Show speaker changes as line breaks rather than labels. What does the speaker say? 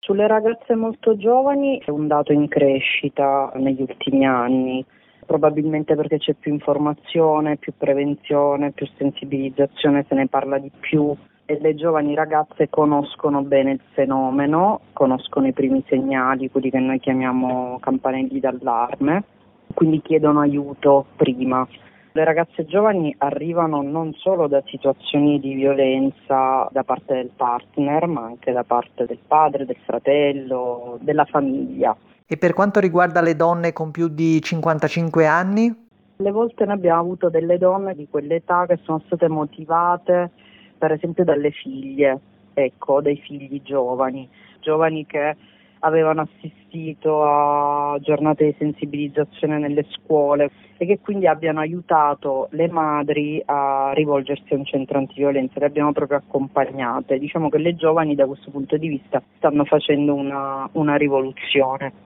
Sulle ragazze molto giovani è un dato in crescita negli ultimi anni, probabilmente perché c'è più informazione, più prevenzione, più sensibilizzazione, se ne parla di più e le giovani ragazze conoscono bene il fenomeno, conoscono i primi segnali, quelli che noi chiamiamo campanelli d'allarme, quindi chiedono aiuto prima. Le ragazze giovani arrivano non solo da situazioni di violenza da parte del partner, ma anche da parte del padre, del fratello, della famiglia.
E per quanto riguarda le donne con più di 55 anni?
Alle volte noi abbiamo avuto delle donne di quell'età che sono state motivate per esempio dalle figlie, ecco, dei figli giovani che avevano assistito a giornate di sensibilizzazione nelle scuole e che quindi abbiano aiutato le madri a rivolgersi a un centro antiviolenza, le abbiamo proprio accompagnate. Diciamo che le giovani da questo punto di vista stanno facendo una rivoluzione.